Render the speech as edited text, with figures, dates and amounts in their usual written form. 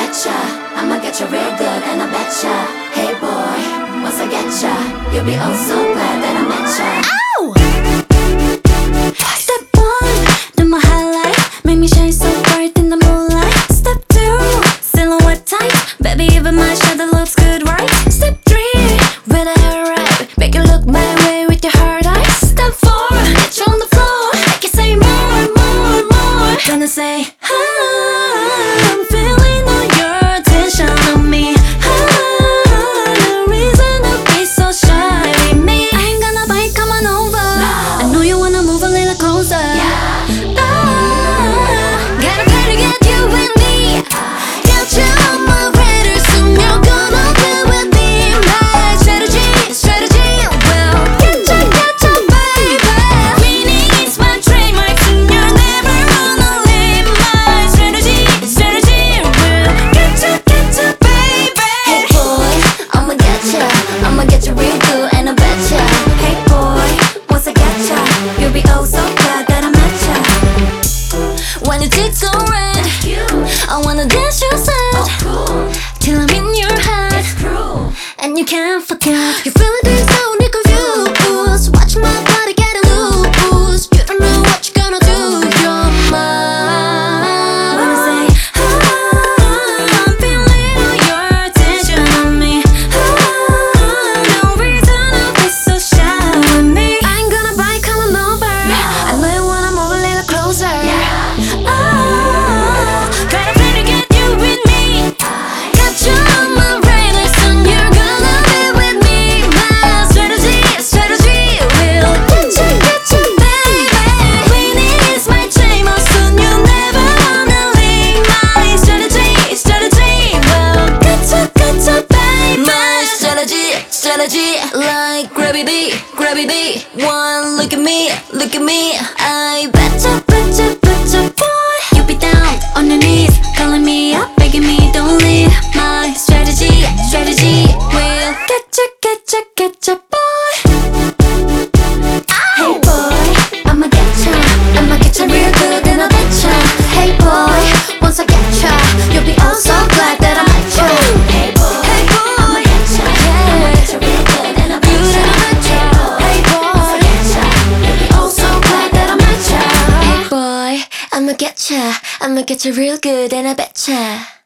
getcha, I'ma get you real good and I betcha. Hey boy, once I get ya, you'll be oh so glad that I met ya. Ow! Step 1, do my highlight, make me shine so bright in the moonlight. Step 2, silhouette tight, baby even my shadow looks good, right? Step 3, with the hair right, make it look my way with your hard eyes. Step 4, get you on the floor, make you say more, more, more. Gonna say, I'm feeling all your attention on me. No reason to be so shy with me. I ain't gonna bite, come on over. I know you wanna move a little closer. Gotta pay to get you with me. Got you on my radar, soon you're gonna be with me. My strategy will get you, baby. Winning is my trademark, soon you're never gonna leave. My strategy will get you, baby. Hey boy, I'ma get you real good and I betcha. Hey boy, once I get ya, you'll be oh so glad that I met ya. When your cheeks go red, I wanna dance your side till I'm in your head, and you can't forget. You feel it so confused. Watch my body get loose. You don't know what you're gonna do. You're mine. When I say, I'm feeling all your attention on me. No reason to be so shy with me. I ain't gonna bite, come on over. I know you wanna move a little closer. Gotta play to get you with me. Got you on my radar, soon you're gonna be with me. My strategy will get you, baby. Winning is my trademark, soon you'll never wanna leave. My strategy will get you, baby. My strategy, like gravity. One look at me, I betcha, boy. You be down on your knees, calling me up, begging me don't leave. My strategy will get you, boy. Hey boy, I'ma get you real good and I betcha. Hey boy, once I get ya, you'll be oh so glad that I met ya. Hey boy, I'ma get you real good and I betcha. Hey boy, once I get ya, you'll be oh so glad that I met ya. Hey boy, I'ma get you real good and I betcha.